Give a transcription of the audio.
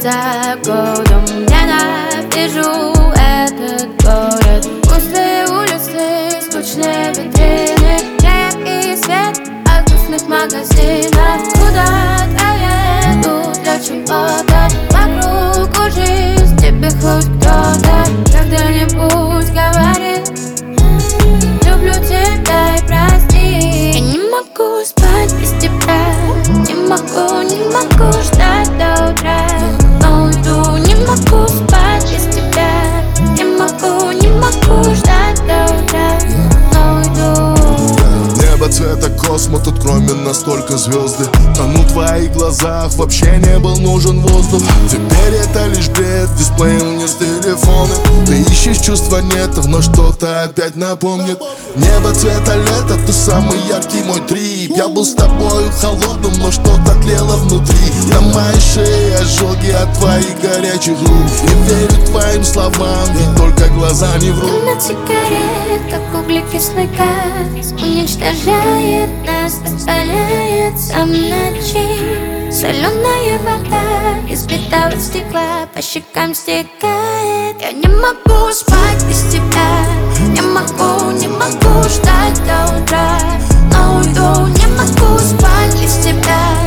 за годом. Ненавижу этот город. Пустые улицы, скучные витрины, хлеб и свет от вкусных магазинов. Куда-то еду для чего-то, вокруг жизнь, тебе хоть кто-то когда-нибудь говорит: люблю тебя и прости. Я не могу спать без тебя, не могу ждать до утра. Но уйду, не могу спать без тебя, не могу ждать до утра. Но уйду. Небо цвета космо, тут кроме нас только звезды. Тону в твоих глазах, вообще не был нужен воздух. Теперь это лишь бред, дисплей вниз телефона. Ты ищешь, чувства нет, но что-то опять напомнит. Небо цвета лета, ты самый яркий мой трип. Я был с тобою холодным, но что-то тлело внутри. На моей шее ожоги от твоих горячих рук. Не верю твоим словам, ведь только глаза не врут. Дым от сигарет, как углекислый газ, уничтожает нас, оставляется в ночи. Соленая вода из битого стекла по щекам стекает. Я не могу спать без тебя, не могу ждать до утра. Но уйду, не могу спать без тебя,